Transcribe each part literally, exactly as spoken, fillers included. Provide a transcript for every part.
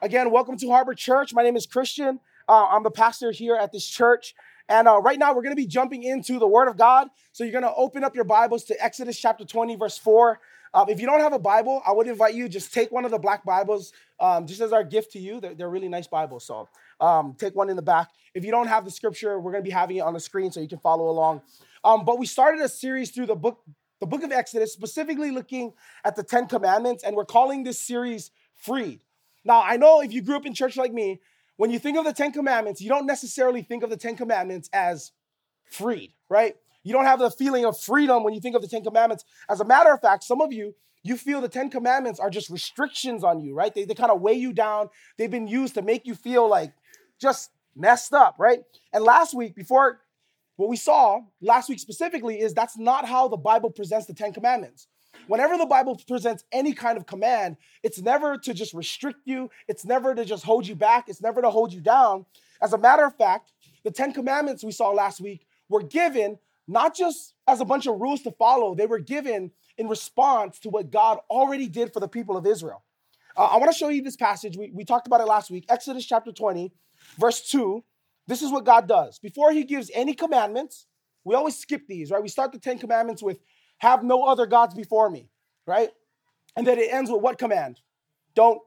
Again, welcome to Harbor Church. My name is Christian. Uh, I'm the pastor here at this church. And uh, right now, we're going to be jumping into the Word of God. So you're going to open up your Bibles to Exodus chapter twenty, verse four. Uh, if you don't have a Bible, I would invite you, just take one of the black Bibles, um, just as our gift to you. They're, they're really nice Bibles, so um, take one in the back. If you don't have the scripture, we're going to be having it on the screen so you can follow along. Um, but we started a series through the book, the book of Exodus, specifically looking at the Ten Commandments, and we're calling this series Freed. Now, I know if you grew up in church like me, when you think of the Ten Commandments, you don't necessarily think of the Ten Commandments as freed, right? You don't have the feeling of freedom when you think of the Ten Commandments. As a matter of fact, some of you, you feel the Ten Commandments are just restrictions on you, right? They, they kind of weigh you down. They've been used to make you feel like just messed up, right? And last week, before what we saw, last week specifically, is that's not how the Bible presents the Ten Commandments. Whenever the Bible presents any kind of command, it's never to just restrict you. It's never to just hold you back. It's never to hold you down. As a matter of fact, the Ten Commandments we saw last week were given not just as a bunch of rules to follow. They were given in response to what God already did for the people of Israel. Uh, I want to show you this passage. We, we talked about it last week. Exodus chapter twenty, verse two. This is what God does. Before he gives any commandments, we always skip these, right? We start the Ten Commandments with, have no other gods before me, right? And then it ends with what command? Don't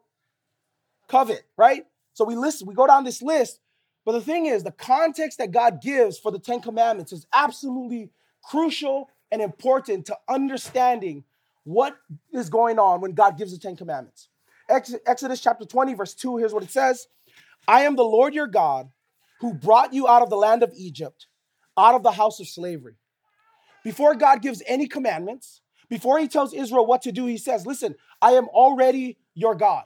covet, right? So we listen, we go down this list. But the thing is, the context that God gives for the Ten Commandments is absolutely crucial and important to understanding what is going on when God gives the Ten Commandments. Ex- Exodus chapter twenty, verse two, here's what it says. I am the Lord your God who brought you out of the land of Egypt, out of the house of slavery. Before God gives any commandments, before he tells Israel what to do, he says, listen, I am already your God.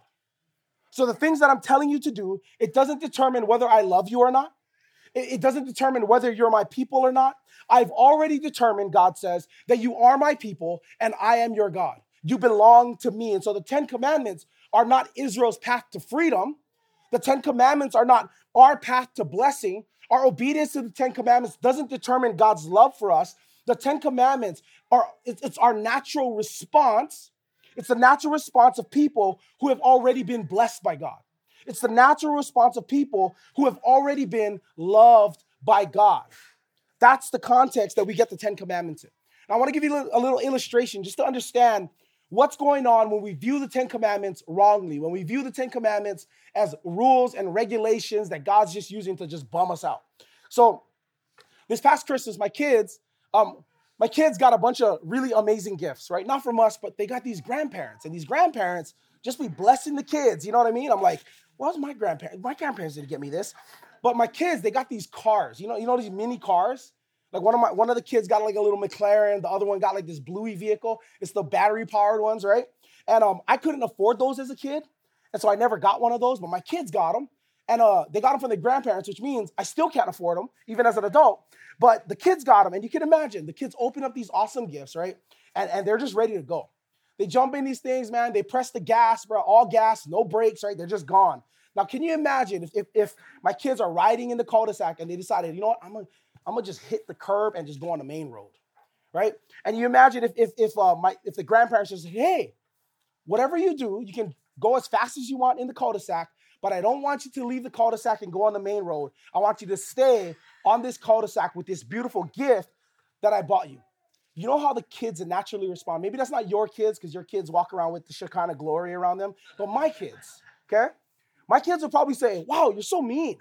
So the things that I'm telling you to do, it doesn't determine whether I love you or not. It, it doesn't determine whether you're my people or not. I've already determined, God says, that you are my people and I am your God. You belong to me. And so the Ten Commandments are not Israel's path to freedom. The Ten Commandments are not our path to blessing. Our obedience to the Ten Commandments doesn't determine God's love for us. The Ten Commandments are, it's our natural response. It's the natural response of people who have already been blessed by God. It's the natural response of people who have already been loved by God. That's the context that we get the Ten Commandments in. And I want to give you a little, a little illustration just to understand what's going on when we view the Ten Commandments wrongly, when we view the Ten Commandments as rules and regulations that God's just using to just bum us out. So this past Christmas, my kids, Um, my kids got a bunch of really amazing gifts, right? Not from us, but they got these grandparents. And these grandparents just be blessing the kids. You know what I mean? I'm like, what's my grandparents? My grandparents didn't get me this. But my kids, they got these cars. You know, you know these mini cars? Like one of my one of the kids got like a little McLaren. The other one got like this Bluey vehicle. It's the battery-powered ones, right? And um, I couldn't afford those as a kid. And so I never got one of those, but my kids got them. And uh, they got them from their grandparents, which means I still can't afford them, even as an adult. But the kids got them, and you can imagine, the kids open up these awesome gifts, right? And, and they're just ready to go. They jump in these things, man. They press the gas, bro, all gas, no brakes, right? They're just gone. Now, can you imagine if, if, if my kids are riding in the cul-de-sac and they decided, you know what, I'm going to I'm gonna just hit the curb and just go on the main road, right? And you imagine if if if, uh, my, if the grandparents just say, hey, whatever you do, you can go as fast as you want in the cul-de-sac, but I don't want you to leave the cul-de-sac and go on the main road. I want you to stay on this cul-de-sac with this beautiful gift that I bought you. You know how the kids naturally respond? Maybe that's not your kids because your kids walk around with the Shekinah glory around them, but my kids, okay? My kids will probably say, wow, you're so mean.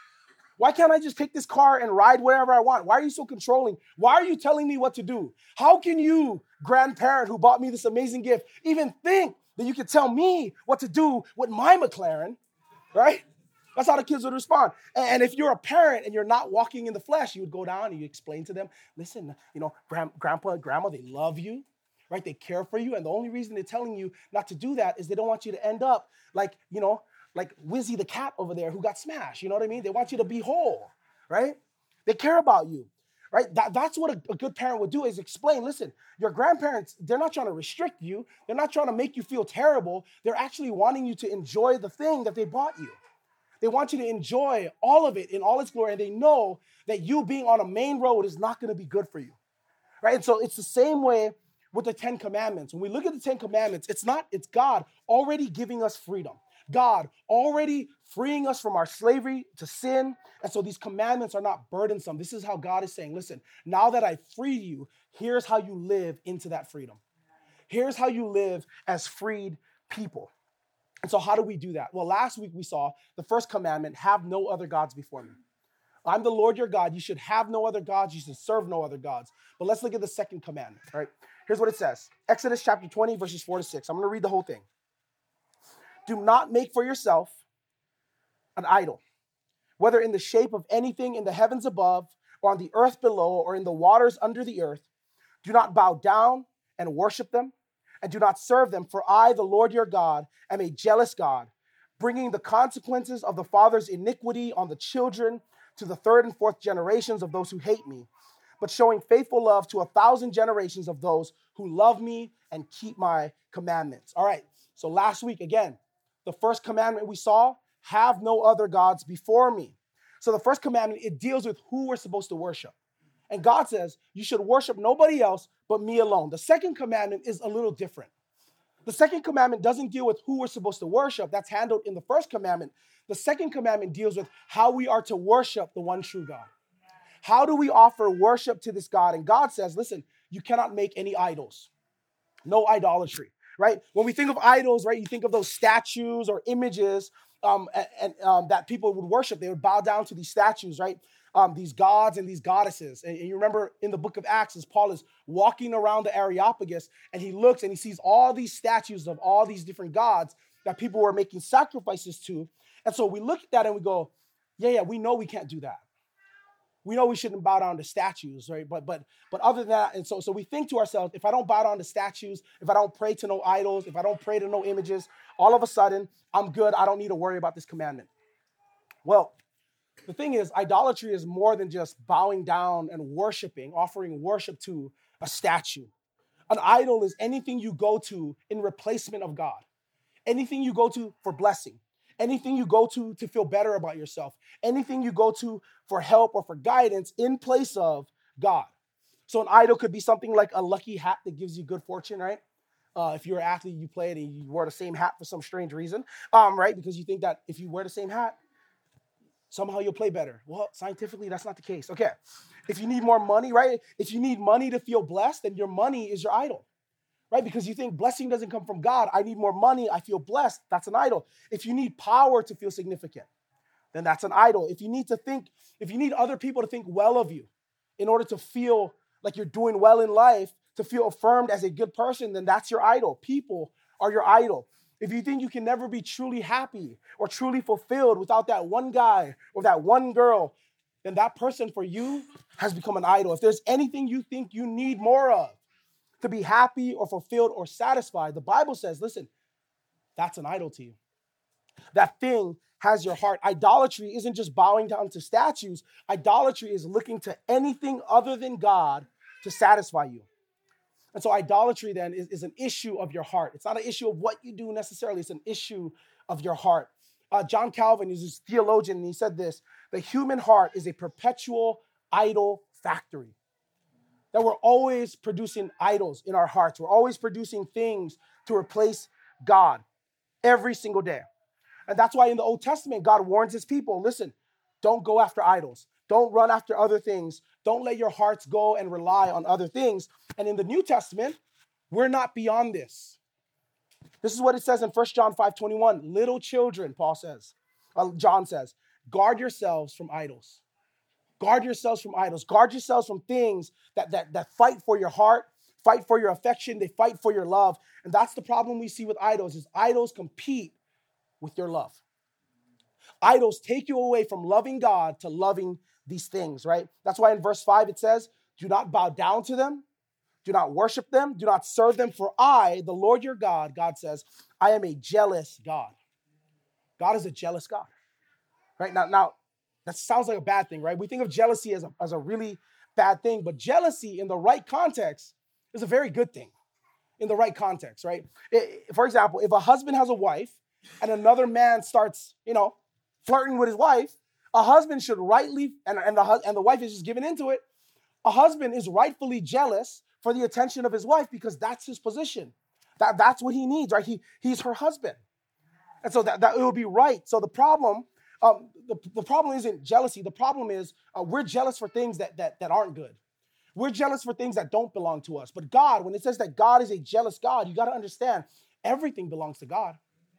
Why can't I just take this car and ride wherever I want? Why are you so controlling? Why are you telling me what to do? How can you, grandparent who bought me this amazing gift, even think that you could tell me what to do with my McLaren? Right? That's how the kids would respond. And if you're a parent and you're not walking in the flesh, you would go down and you explain to them, listen, you know, grand, grandpa and grandma, they love you, right? They care for you. And the only reason they're telling you not to do that is they don't want you to end up like, you know, like Wizzy the cat over there who got smashed. You know what I mean? They want you to be whole, right? They care about you, right? That, that's what a, a good parent would do is explain, listen, your grandparents, they're not trying to restrict you. They're not trying to make you feel terrible. They're actually wanting you to enjoy the thing that they bought you. They want you to enjoy all of it in all its glory, and they know that you being on a main road is not going to be good for you, right? And so it's the same way with the Ten Commandments. When we look at the Ten Commandments, it's not, it's God already giving us freedom. God already freeing us from our slavery to sin. And so these commandments are not burdensome. This is how God is saying, listen, now that I freed you, here's how you live into that freedom. Here's how you live as freed people. And so how do we do that? Well, last week we saw the first commandment, have no other gods before me. I'm the Lord your God. You should have no other gods. You should serve no other gods. But let's look at the second commandment, all right? Here's what it says. Exodus chapter twenty, verses four to six. I'm going to read the whole thing. Do not make for yourself an idol, whether in the shape of anything in the heavens above or on the earth below or in the waters under the earth. Do not bow down and worship them, and do not serve them, for I, the Lord your God, am a jealous God, bringing the consequences of the father's iniquity on the children to the third and fourth generations of those who hate me, but showing faithful love to a thousand generations of those who love me and keep my commandments. All right, so last week, again, the first commandment we saw, have no other gods before me. So the first commandment, it deals with who we're supposed to worship. And God says, you should worship nobody else but me alone. The second commandment is a little different. The second commandment doesn't deal with who we're supposed to worship. That's handled in the first commandment. The second commandment deals with how we are to worship the one true God. How do we offer worship to this God? And God says, listen, you cannot make any idols. No idolatry, right? When we think of idols, right, you think of those statues or images um, and, and um, that people would worship. They would bow down to these statues, right? Um, these gods and these goddesses. And, and you remember in the book of Acts, as Paul is walking around the Areopagus, and he looks and he sees all these statues of all these different gods that people were making sacrifices to. And so we look at that and we go, yeah, yeah, we know we can't do that. We know we shouldn't bow down to statues, right? But but but other than that, and so, so we think to ourselves, if I don't bow down to statues, if I don't pray to no idols, if I don't pray to no images, all of a sudden, I'm good. I don't need to worry about this commandment. Well, the thing is, idolatry is more than just bowing down and worshiping, offering worship to a statue. An idol is anything you go to in replacement of God, anything you go to for blessing, anything you go to to feel better about yourself, anything you go to for help or for guidance in place of God. So an idol could be something like a lucky hat that gives you good fortune, right? Uh, if you're an athlete, you played and you wore the same hat for some strange reason, um, right? Because you think that if you wear the same hat, somehow you'll play better. Well, scientifically, that's not the case. Okay. If you need more money, right? If you need money to feel blessed, then your money is your idol, right? Because you think blessing doesn't come from God. I need more money. I feel blessed. That's an idol. If you need power to feel significant, then that's an idol. If you need to think, if you need other people to think well of you in order to feel like you're doing well in life, to feel affirmed as a good person, then that's your idol. People are your idol. If you think you can never be truly happy or truly fulfilled without that one guy or that one girl, then that person for you has become an idol. If there's anything you think you need more of to be happy or fulfilled or satisfied, the Bible says, listen, that's an idol to you. That thing has your heart. Idolatry isn't just bowing down to statues. Idolatry is looking to anything other than God to satisfy you. And so idolatry then is, is an issue of your heart. It's not an issue of what you do necessarily. It's an issue of your heart. Uh, John Calvin is this theologian, and he said this: the human heart is a perpetual idol factory. That we're always producing idols in our hearts. We're always producing things to replace God every single day. And that's why in the Old Testament, God warns his people, listen, don't go after idols. Don't run after other things. Don't let your hearts go and rely on other things. And in the New Testament, we're not beyond this. This is what it says in First John five twenty-one. Little children, Paul says, uh, John says, guard yourselves from idols. Guard yourselves from idols. Guard yourselves from things that, that, that fight for your heart, fight for your affection, they fight for your love. And that's the problem we see with idols, is idols compete with your love. Idols take you away from loving God to loving these things, right? That's why in verse five it says, do not bow down to them. Do not worship them. Do not serve them. For I, the Lord your God, God says, I am a jealous God. God is a jealous God, right? Now, now that sounds like a bad thing, right? We think of jealousy as a, as a really bad thing, but jealousy in the right context is a very good thing in the right context, right? It, for example, if a husband has a wife and another man starts, you know, flirting with his wife, a husband should rightly, and, and, the, and the wife is just giving into it, a husband is rightfully jealous for the attention of his wife because that's his position. That, that's what he needs, right? He, he's her husband. And so that, that it will be right. So the problem, um, the, the problem isn't jealousy. The problem is uh, we're jealous for things that, that, that aren't good. We're jealous for things that don't belong to us. But God, when it says that God is a jealous God, you got to understand everything belongs to God.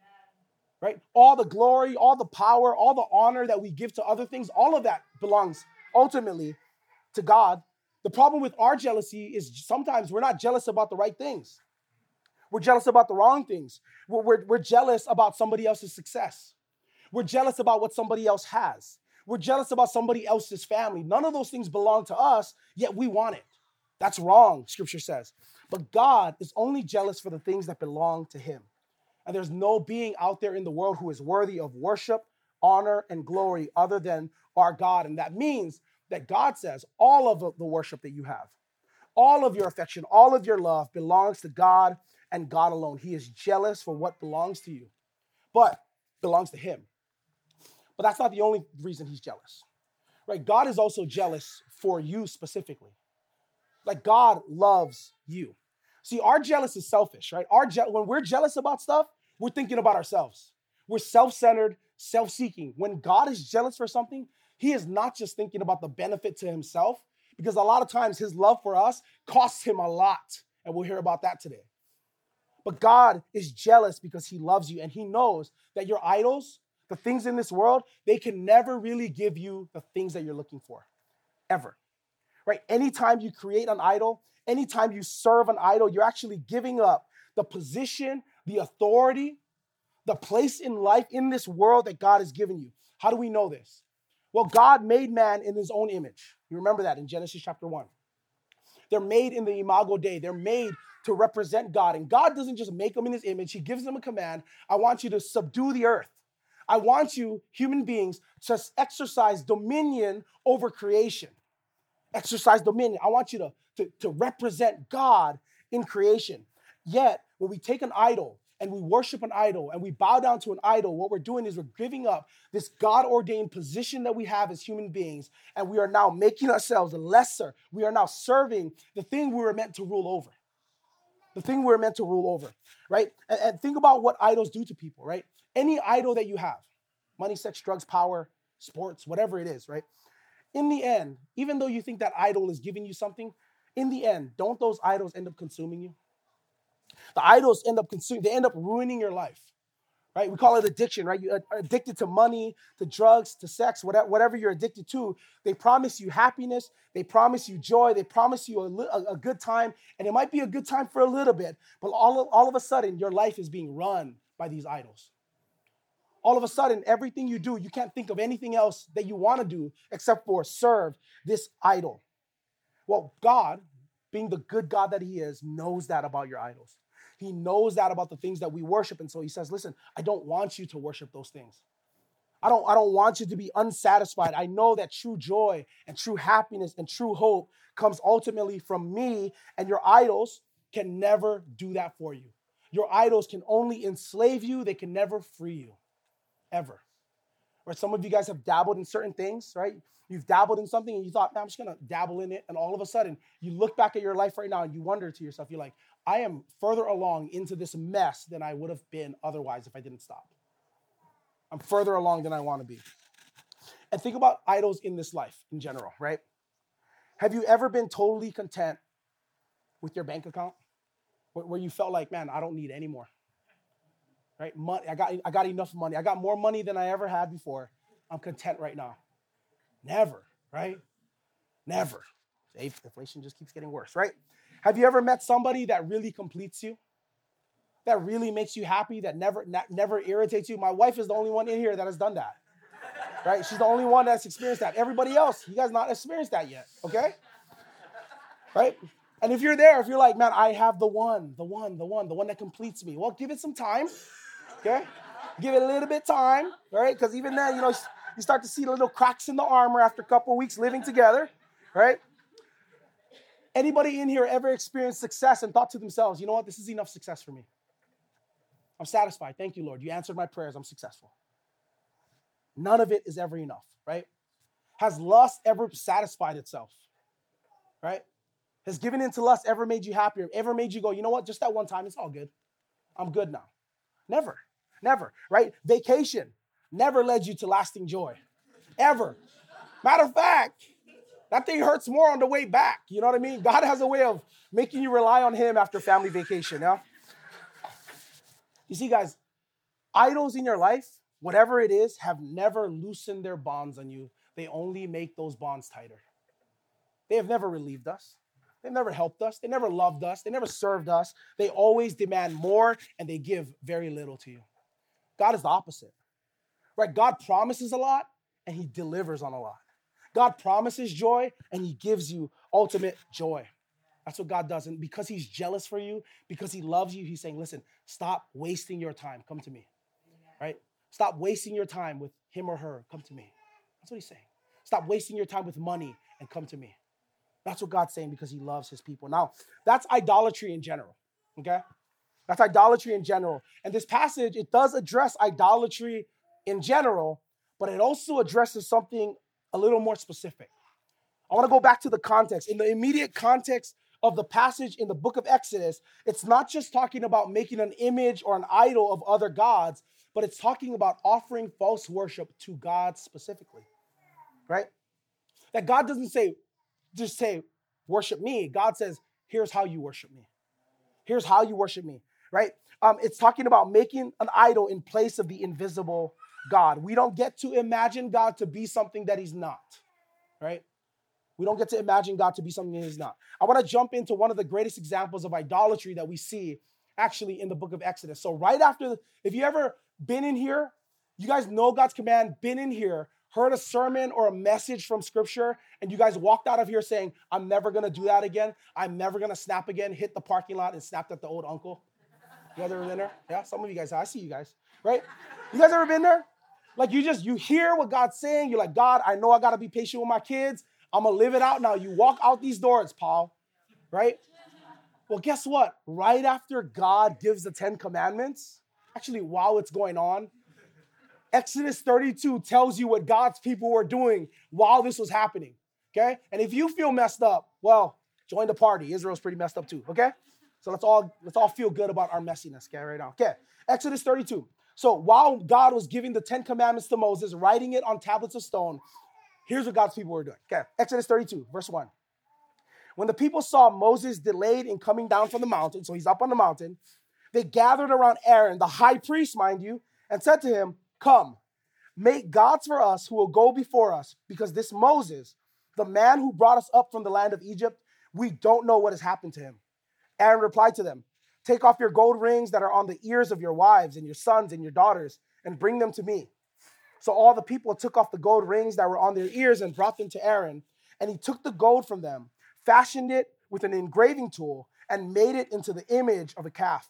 Right? All the glory, all the power, all the honor that we give to other things, all of that belongs ultimately to God. The problem with our jealousy is sometimes we're not jealous about the right things. We're jealous about the wrong things. We're, we're, we're jealous about somebody else's success. We're jealous about what somebody else has. We're jealous about somebody else's family. None of those things belong to us, yet we want it. That's wrong, Scripture says. But God is only jealous for the things that belong to him. And there's no being out there in the world who is worthy of worship, honor, and glory other than our God. And that means that God says all of the worship that you have, all of your affection, all of your love belongs to God and God alone. He is jealous for what belongs to you, but belongs to him. But that's not the only reason he's jealous, right? God is also jealous for you specifically. Like God loves you. See, our jealous is selfish, right? Our je- when we're jealous about stuff, we're thinking about ourselves. We're self-centered, self-seeking. When God is jealous for something, he is not just thinking about the benefit to himself, because a lot of times his love for us costs him a lot. And we'll hear about that today. But God is jealous because he loves you, and he knows that your idols, the things in this world, they can never really give you the things that you're looking for, ever, right? Anytime you create an idol, anytime you serve an idol, you're actually giving up the position, the authority, the place in life, in this world that God has given you. How do we know this? Well, God made man in his own image. You remember that in Genesis chapter one. They're made in the imago Dei. They're made to represent God. And God doesn't just make them in his image. He gives them a command. I want you to subdue the earth. I want you, human beings, to exercise dominion over creation. Exercise dominion. I want you to, to, to represent God in creation. Yet, when we take an idol and we worship an idol and we bow down to an idol, what we're doing is we're giving up this God-ordained position that we have as human beings, and we are now making ourselves lesser. We are now serving the thing we were meant to rule over. The thing we were meant to rule over, right? And, and think about what idols do to people, right? Any idol that you have, money, sex, drugs, power, sports, whatever it is, right? In the end, even though you think that idol is giving you something, in the end, don't those idols end up consuming you? The idols end up consuming, they end up ruining your life, right? We call it addiction, right? You're addicted to money, to drugs, to sex, whatever, whatever you're addicted to. They promise you happiness. They promise you joy. They promise you a, a, a good time. And it might be a good time for a little bit, but all of, all of a sudden, your life is being run by these idols. All of a sudden, everything you do, you can't think of anything else that you want to do except for serve this idol. Well, God, being the good God that he is, knows that about your idols. He knows that about the things that we worship. And so he says, listen, I don't want you to worship those things. I don't, I don't want you to be unsatisfied. I know that true joy and true happiness and true hope comes ultimately from me, and your idols can never do that for you. Your idols can only enslave you. They can never free you, ever. Or some of you guys have dabbled in certain things, right? You've dabbled in something and you thought, man, I'm just going to dabble in it. And all of a sudden, you look back at your life right now and you wonder to yourself, you're like, I am further along into this mess than I would have been otherwise if I didn't stop. I'm further along than I want to be. And think about idols in this life in general, right? Have you ever been totally content with your bank account? Where, where you felt like, man, I don't need any more. Right? Money, I got, I got enough money. I got more money than I ever had before. I'm content right now. Never, right? Never. Inflation just keeps getting worse, right? Have you ever met somebody that really completes you? That really makes you happy, that never, not, never irritates you? My wife is the only one in here that has done that, right? She's the only one that's experienced that. Everybody else, you guys not experienced that yet, okay? Right? And if you're there, if you're like, man, I have the one, the one, the one, the one that completes me. Well, give it some time, okay? Give it a little bit of time, right? Because even then, you know, you start to see the little cracks in the armor after a couple of weeks living together, right? Anybody in here ever experienced success and thought to themselves, you know what, this is enough success for me. I'm satisfied. Thank you, Lord. You answered my prayers. I'm successful. None of it is ever enough, right? Has lust ever satisfied itself, right? Has giving into lust ever made you happier? Ever made you go, you know what, just that one time, it's all good. I'm good now. Never. Never, right? Vacation never led you to lasting joy, ever. Matter of fact, that thing hurts more on the way back. You know what I mean? God has a way of making you rely on him after family vacation, yeah? You see, guys, idols in your life, whatever it is, have never loosened their bonds on you. They only make those bonds tighter. They have never relieved us. They've never helped us. They never loved us. They never served us. They always demand more, and they give very little to you. God is the opposite, right? God promises a lot, and he delivers on a lot. God promises joy, and he gives you ultimate joy. That's what God does. And because he's jealous for you, because he loves you, he's saying, listen, stop wasting your time. Come to me, right? Stop wasting your time with him or her. Come to me. That's what he's saying. Stop wasting your time with money and come to me. That's what God's saying because he loves his people. Now, that's idolatry in general, okay? That's idolatry in general. And this passage, it does address idolatry in general, but it also addresses something a little more specific. I want to go back to the context. In the immediate context of the passage in the book of Exodus, it's not just talking about making an image or an idol of other gods, but it's talking about offering false worship to God specifically, right? That God doesn't say, just say, worship me. God says, here's how you worship me. Here's how you worship me, right? Um, it's talking about making an idol in place of the invisible God. We don't get to imagine God to be something that he's not, right? We don't get to imagine God to be something that he's not. I want to jump into one of the greatest examples of idolatry that we see actually in the book of Exodus. So right after, the, if you ever been in here, you guys know God's command, been in here, heard a sermon or a message from scripture, and you guys walked out of here saying, I'm never going to do that again. I'm never going to snap again, hit the parking lot and snapped at the old uncle. You guys ever been there? Yeah, some of you guys, I see you guys, right? You guys ever been there? Like you just, you hear what God's saying. You're like, God, I know I got to be patient with my kids. I'm going to live it out now. You walk out these doors, Paul, right? Well, guess what? Right after God gives the Ten Commandments, actually while it's going on, Exodus thirty-two tells you what God's people were doing while this was happening, okay? And if you feel messed up, well, join the party. Israel's pretty messed up too, okay? So let's all let's all feel good about our messiness, okay, right now. Okay, Exodus thirty-two. So while God was giving the Ten Commandments to Moses, writing it on tablets of stone, here's what God's people were doing. Okay, Exodus thirty-two, verse one. When the people saw Moses delayed in coming down from the mountain, so he's up on the mountain, they gathered around Aaron, the high priest, mind you, and said to him, come, make gods for us who will go before us, because this Moses, the man who brought us up from the land of Egypt, we don't know what has happened to him. Aaron replied to them, take off your gold rings that are on the ears of your wives and your sons and your daughters and bring them to me. So all the people took off the gold rings that were on their ears and brought them to Aaron. And he took the gold from them, fashioned it with an engraving tool, and made it into the image of a calf.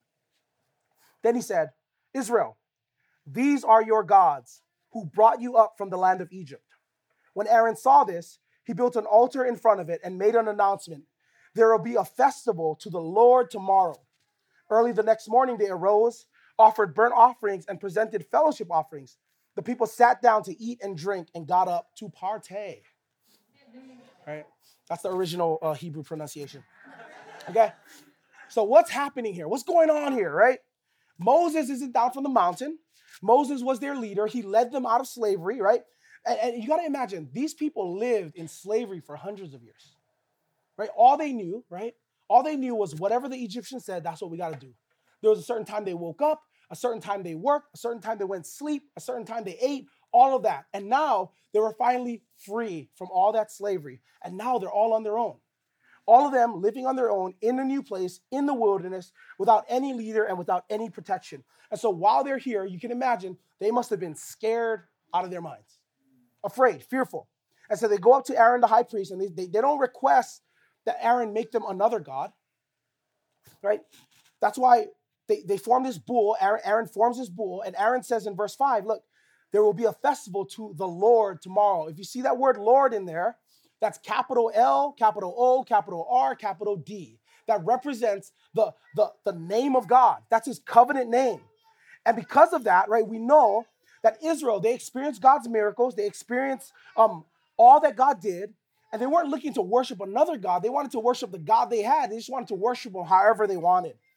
Then he said, Israel, these are your gods who brought you up from the land of Egypt. When Aaron saw this, he built an altar in front of it and made an announcement. There will be a festival to the Lord tomorrow. Early the next morning, they arose, offered burnt offerings, and presented fellowship offerings. The people sat down to eat and drink and got up to partay. Right? That's the original uh, Hebrew pronunciation. Okay? So what's happening here? What's going on here, right? Moses isn't down from the mountain. Moses was their leader. He led them out of slavery, right? And, and you got to imagine, these people lived in slavery for hundreds of years, right? All they knew, right? All they knew was whatever the Egyptians said, that's what we got to do. There was a certain time they woke up, a certain time they worked, a certain time they went to sleep, a certain time they ate, all of that. And now they were finally free from all that slavery. And now they're all on their own. All of them living on their own in a new place, in the wilderness, without any leader and without any protection. And so while they're here, you can imagine they must have been scared out of their minds, afraid, fearful. And so they go up to Aaron, the high priest, and they, they, they don't request that Aaron make them another god, right? That's why they, they form this bull. Aaron, Aaron forms this bull, and Aaron says in verse five, look, there will be a festival to the Lord tomorrow. If you see that word Lord in there, that's capital L, capital O, capital R, capital D. That represents the, the, the name of God. That's his covenant name. And because of that, right, we know that Israel, they experienced God's miracles. They experienced um, all that God did. And they weren't looking to worship another God. They wanted to worship the God they had. They just wanted to worship him however they wanted.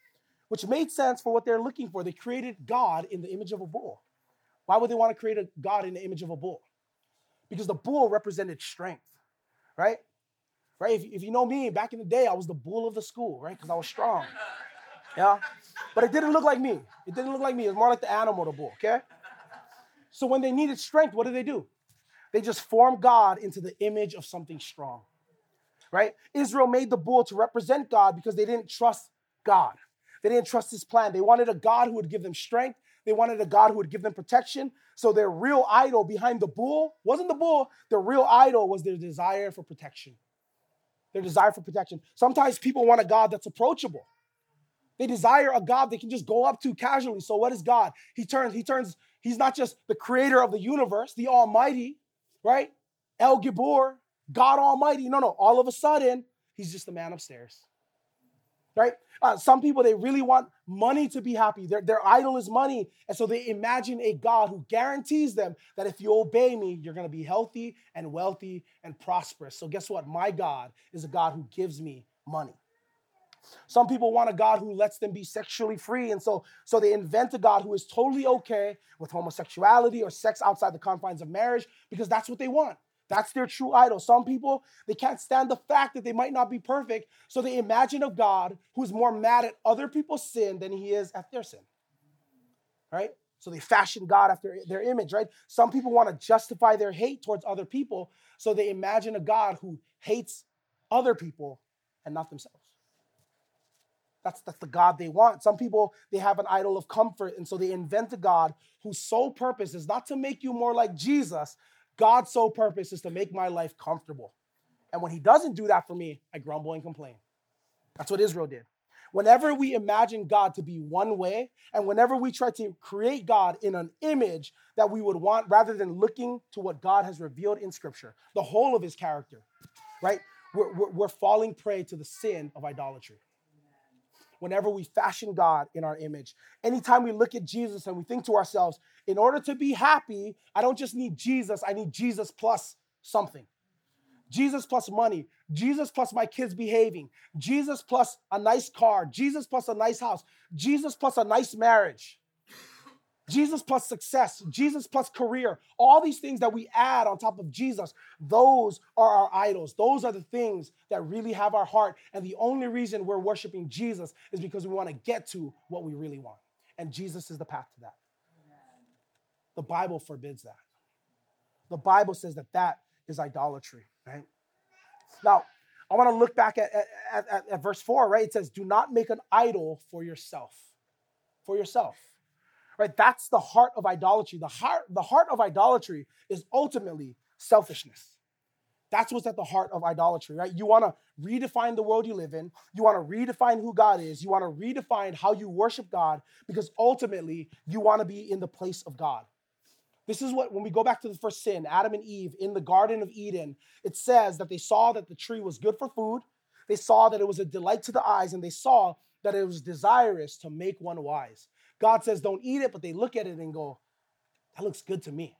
which made sense for what they're looking for. They created God in the image of a bull. Why would they want to create a God in the image of a bull? Because the bull represented strength, right? Right? If, if you know me, back in the day, I was the bull of the school, right? Because I was strong. Yeah? But it didn't look like me. It didn't look like me. It was more like the animal, the bull, okay? So when they needed strength, what did they do? They just formed God into the image of something strong, right? Israel made the bull to represent God because they didn't trust God. They didn't trust his plan. They wanted a God who would give them strength. They wanted a God who would give them protection. So their real idol behind the bull wasn't the bull. Their real idol was their desire for protection. Their desire for protection. Sometimes people want a God that's approachable. They desire a God they can just go up to casually. So what is God? He turns, he turns, he's not just the creator of the universe, the Almighty, right? El Gibor, God Almighty. No, no. All of a sudden, he's just a man upstairs, right? Uh, some people, they really want money to be happy. Their, their idol is money. And so they imagine a God who guarantees them that if you obey me, you're going to be healthy and wealthy and prosperous. So guess what? My God is a God who gives me money. Some people want a God who lets them be sexually free. And so, so they invent a God who is totally okay with homosexuality or sex outside the confines of marriage because that's what they want. That's their true idol. Some people, they can't stand the fact that they might not be perfect. So they imagine a God who's more mad at other people's sin than he is at their sin. Right? So they fashion God after their image, right? Some people want to justify their hate towards other people. So they imagine a God who hates other people and not themselves. That's, that's the God they want. Some people, they have an idol of comfort, and so they invent a God whose sole purpose is not to make you more like Jesus. God's sole purpose is to make my life comfortable. And when he doesn't do that for me, I grumble and complain. That's what Israel did. Whenever we imagine God to be one way, and whenever we try to create God in an image that we would want, rather than looking to what God has revealed in Scripture, the whole of his character, right? We're, we're, we're falling prey to the sin of idolatry. Whenever we fashion God in our image. Anytime we look at Jesus and we think to ourselves, in order to be happy, I don't just need Jesus, I need Jesus plus something. Jesus plus money, Jesus plus my kids behaving, Jesus plus a nice car, Jesus plus a nice house, Jesus plus a nice marriage, Jesus plus success, Jesus plus career. All these things that we add on top of Jesus, those are our idols. Those are the things that really have our heart. And the only reason we're worshiping Jesus is because we want to get to what we really want. And Jesus is the path to that. The Bible forbids that. The Bible says that that is idolatry, right? Now, I want to look back at, at, at, at verse four, right? It says, do not make an idol for yourself. For yourself. Right? That's the heart of idolatry. The heart, the heart of idolatry is ultimately selfishness. That's what's at the heart of idolatry, right? You want to redefine the world you live in. You want to redefine who God is. You want to redefine how you worship God because ultimately you want to be in the place of God. This is what, when we go back to the first sin, Adam and Eve in the Garden of Eden, it says that they saw that the tree was good for food. They saw that it was a delight to the eyes, and they saw that it was desirous to make one wise. God says, don't eat it, but they look at it and go, that looks good to me.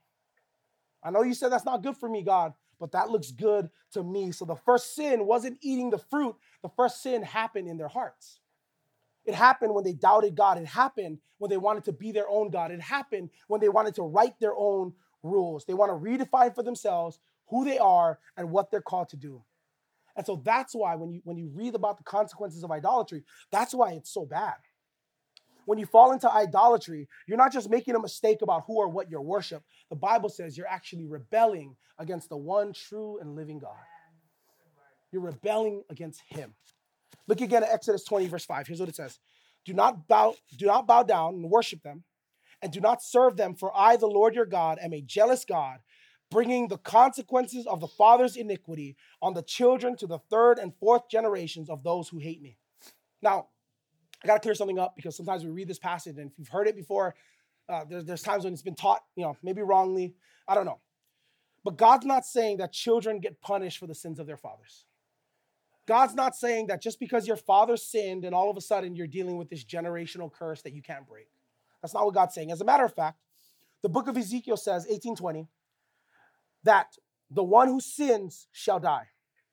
I know you said that's not good for me, God, but that looks good to me. So the first sin wasn't eating the fruit. The first sin happened in their hearts. It happened when they doubted God. It happened when they wanted to be their own God. It happened when they wanted to write their own rules. They want to redefine for themselves who they are and what they're called to do. And so that's why when you, when you read about the consequences of idolatry, that's why it's so bad. When you fall into idolatry, you're not just making a mistake about who or what you worship. The Bible says you're actually rebelling against the one true and living God. You're rebelling against him. Look again at Exodus twenty, verse five. Here's what it says. Do not bow, do not bow down and worship them, and do not serve them, for I, the Lord your God, am a jealous God, bringing the consequences of the father's iniquity on the children to the third and fourth generations of those who hate me. Now, I got to clear something up because sometimes we read this passage, and if you've heard it before, uh, there's, there's times when it's been taught, you know, maybe wrongly. I don't know. But God's not saying that children get punished for the sins of their fathers. God's not saying that just because your father sinned and all of a sudden you're dealing with this generational curse that you can't break. That's not what God's saying. As a matter of fact, the book of Ezekiel says, eighteen twenty, that the one who sins shall die.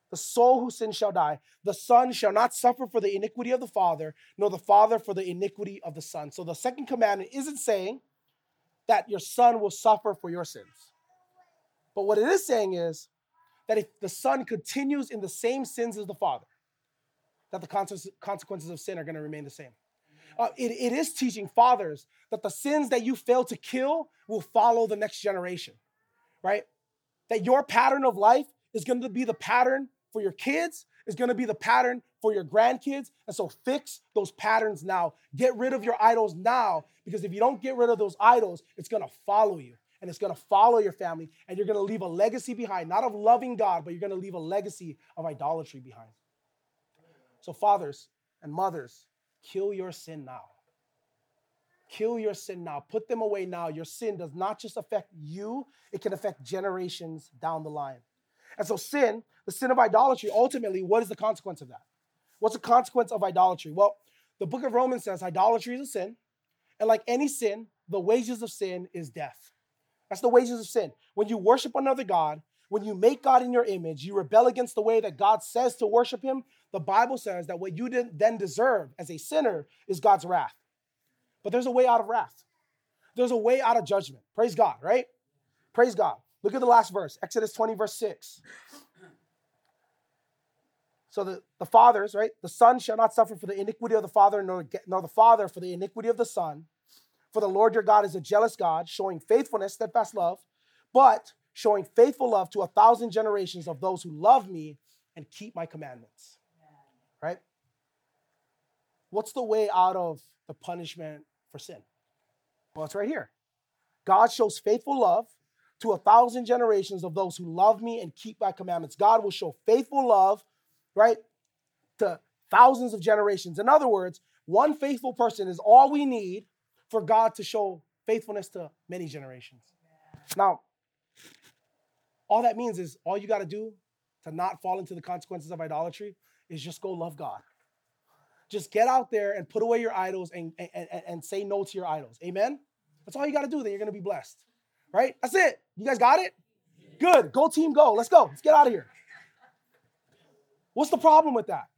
The soul who sins shall die. The son shall not suffer for the iniquity of the father, nor the father for the iniquity of the son. So the second commandment isn't saying that your son will suffer for your sins. But what it is saying is that if the son continues in the same sins as the father, that the consequences of sin are going to remain the same. Uh, it, it is teaching fathers that the sins that you fail to kill will follow the next generation, right? That your pattern of life is going to be the pattern for your kids, is going to be the pattern for your grandkids. And so fix those patterns now. Get rid of your idols now, because if you don't get rid of those idols, it's going to follow you, and it's going to follow your family, and you're going to leave a legacy behind, not of loving God, but you're going to leave a legacy of idolatry behind. So fathers and mothers, kill your sin now. Kill your sin now. Put them away now. Your sin does not just affect you, it can affect generations down the line. And so sin, the sin of idolatry, ultimately, what is the consequence of that? What's the consequence of idolatry? Well, the book of Romans says idolatry is a sin. And like any sin, the wages of sin is death. That's the wages of sin. When you worship another God, when you make God in your image, you rebel against the way that God says to worship him, the Bible says that what you then deserve as a sinner is God's wrath. But there's a way out of wrath. There's a way out of judgment. Praise God, right? Praise God. Look at the last verse, Exodus twenty, verse six. So the, the fathers, right? The son shall not suffer for the iniquity of the father, nor, nor the father for the iniquity of the son. For the Lord your God is a jealous God, showing faithfulness, steadfast love, but showing faithful love to a thousand generations of those who love me and keep my commandments. Right? What's the way out of the punishment for sin? Well, it's right here. God shows faithful love to a thousand generations of those who love me and keep my commandments. God will show faithful love, right, to thousands of generations. In other words, one faithful person is all we need for God to show faithfulness to many generations. Now, all that means is all you got to do to not fall into the consequences of idolatry is just go love God. Just get out there and put away your idols and, and, and, and say no to your idols. Amen? That's all you got to do. Then you're going to be blessed. Right? That's it. You guys got it? Good. Go team, go. Let's go. Let's get out of here. What's the problem with that?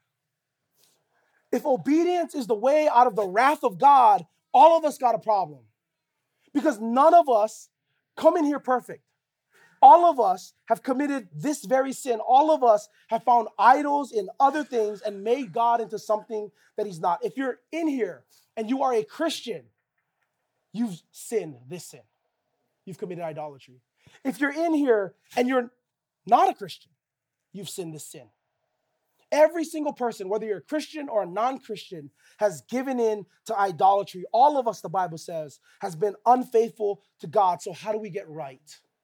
If obedience is the way out of the wrath of God, all of us got a problem. Because none of us come in here perfect. All of us have committed this very sin. All of us have found idols in other things and made God into something that he's not. If you're in here and you are a Christian, you've sinned this sin. You've committed idolatry. If you're in here and you're not a Christian, you've sinned this sin. Every single person, whether you're a Christian or a non-Christian, has given in to idolatry. All of us, the Bible says, has been unfaithful to God. So how do we get right?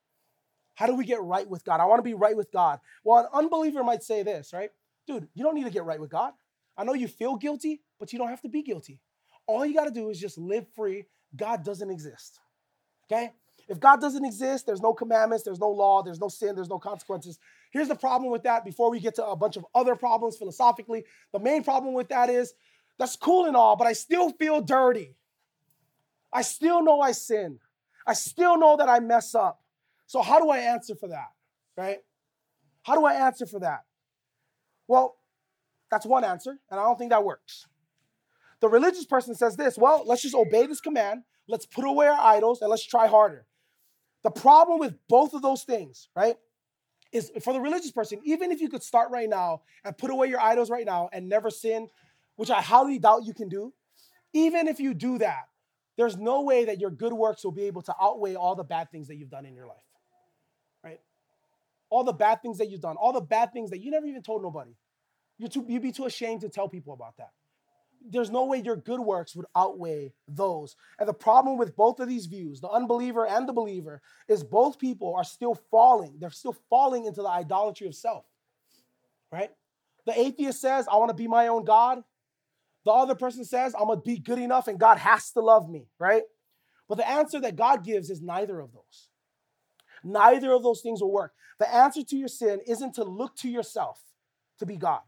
How do we get right with God? I want to be right with God. Well, an unbeliever might say this, right? Dude, you don't need to get right with God. I know you feel guilty, but you don't have to be guilty. All you got to do is just live free. God doesn't exist, okay? If God doesn't exist, there's no commandments, there's no law, there's no sin, there's no consequences. Here's the problem with that before we get to a bunch of other problems philosophically. The main problem with that is, that's cool and all, but I still feel dirty. I still know I sin. I still know that I mess up. So how do I answer for that, right? How do I answer for that? Well, that's one answer, and I don't think that works. The religious person says this, well, let's just obey this command, let's put away our idols, and let's try harder. The problem with both of those things, right, is for the religious person, even if you could start right now and put away your idols right now and never sin, which I highly doubt you can do, even if you do that, there's no way that your good works will be able to outweigh all the bad things that you've done in your life. Right? All the bad things that you've done, all the bad things that you never even told nobody. You're too, you'd be too ashamed to tell people about that. There's no way your good works would outweigh those. And the problem with both of these views, the unbeliever and the believer, is both people are still falling. They're still falling into the idolatry of self. Right? The atheist says, I want to be my own God. The other person says, I'm going to be good enough and God has to love me. Right? But the answer that God gives is neither of those. Neither of those things will work. The answer to your sin isn't to look to yourself to be God.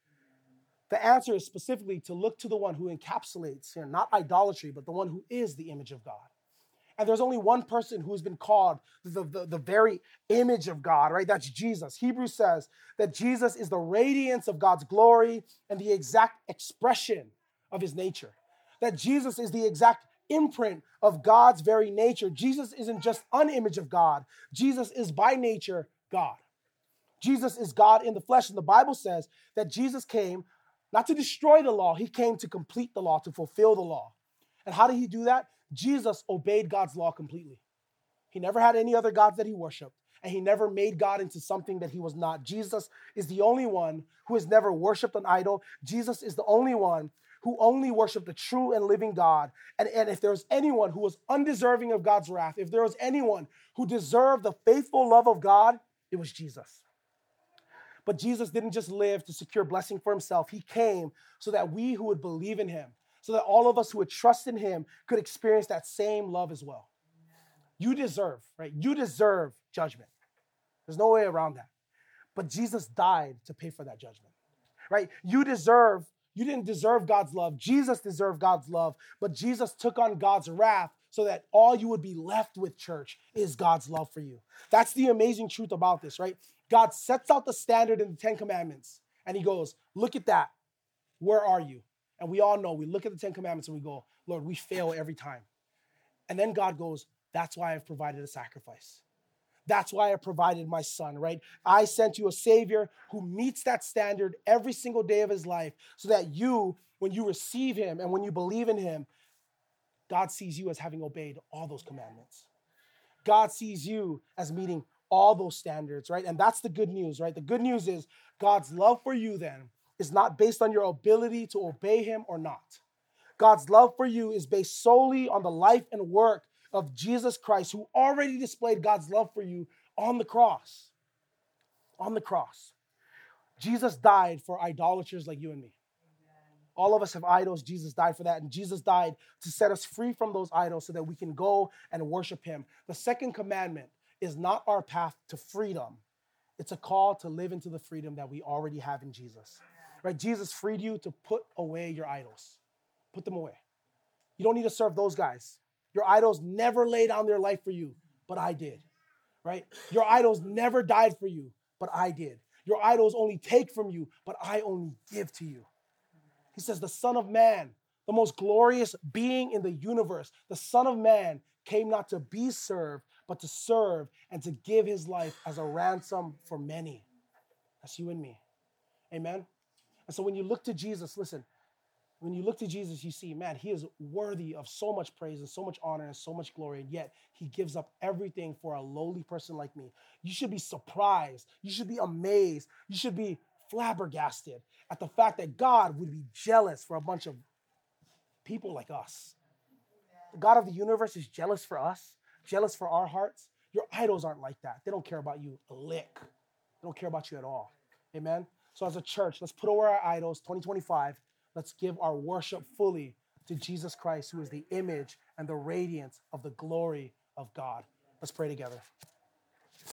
The answer is specifically to look to the one who encapsulates, you know, not idolatry, but the one who is the image of God. And there's only one person who's been called the, the, the very image of God, right? That's Jesus. Hebrews says that Jesus is the radiance of God's glory and the exact expression of his nature. That Jesus is the exact imprint of God's very nature. Jesus isn't just an image of God. Jesus is by nature God. Jesus is God in the flesh. And the Bible says that Jesus came not to destroy the law. He came to complete the law, to fulfill the law. And how did he do that? Jesus obeyed God's law completely. He never had any other gods that he worshiped, and he never made God into something that he was not. Jesus is the only one who has never worshiped an idol. Jesus is the only one who only worshiped the true and living God. And, and if there was anyone who was undeserving of God's wrath, if there was anyone who deserved the faithful love of God, it was Jesus. But Jesus didn't just live to secure blessing for himself. He came so that we who would believe in him, so that all of us who would trust in him could experience that same love as well. You deserve, right? You deserve judgment. There's no way around that. But Jesus died to pay for that judgment, right? You deserve, you didn't deserve God's love. Jesus deserved God's love, but Jesus took on God's wrath so that all you would be left with, church, is God's love for you. That's the amazing truth about this, right? God sets out the standard in the Ten Commandments, and he goes, look at that. Where are you? And we all know, we look at the Ten Commandments and we go, Lord, we fail every time. And then God goes, that's why I've provided a sacrifice. That's why I provided my son, right? I sent you a savior who meets that standard every single day of his life so that you, when you receive him and when you believe in him, God sees you as having obeyed all those commandments. God sees you as meeting all those standards, right? And that's the good news, right? The good news is God's love for you then is not based on your ability to obey him or not. God's love for you is based solely on the life and work of Jesus Christ, who already displayed God's love for you on the cross. On the cross. Jesus died for idolaters like you and me. All of us have idols. Jesus died for that. And Jesus died to set us free from those idols so that we can go and worship him. The second commandment is not our path to freedom. It's a call to live into the freedom that we already have in Jesus. Right? Jesus freed you to put away your idols. Put them away. You don't need to serve those guys. Your idols never laid down their life for you, but I did. Right? Your idols never died for you, but I did. Your idols only take from you, but I only give to you. He says the Son of Man, the most glorious being in the universe, the Son of Man came not to be served, but to serve and to give his life as a ransom for many. That's you and me. Amen? And so when you look to Jesus, listen, when you look to Jesus, you see, man, he is worthy of so much praise and so much honor and so much glory, and yet he gives up everything for a lowly person like me. You should be surprised. You should be amazed. You should be flabbergasted at the fact that God would be jealous for a bunch of people like us. The God of the universe is jealous for us, jealous for our hearts. Your idols aren't like that. They don't care about you a lick. They don't care about you at all. Amen? So as a church, let's put away our idols, twenty twenty-five. Let's give our worship fully to Jesus Christ, who is the image and the radiance of the glory of God. Let's pray together.